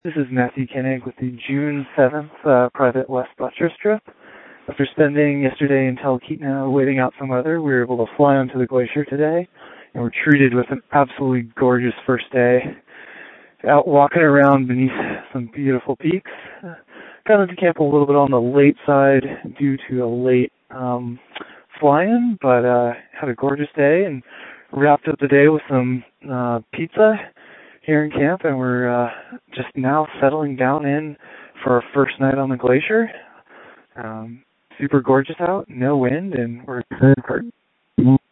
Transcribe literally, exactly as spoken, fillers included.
This is Matthew Koenig with the June seventh uh, Private West Buttress trip. After spending yesterday in Talkeetna waiting out some weather, we were able to fly onto the glacier today, and we're treated with an absolutely gorgeous first day. Out walking around beneath some beautiful peaks. Uh, got into camp a little bit on the late side due to a late um, fly-in, but uh, had a gorgeous day and wrapped up the day with some uh, pizza here in camp, and we're uh, just now settling down in for our first night on the glacier. Um, super gorgeous out, no wind, and we're excited for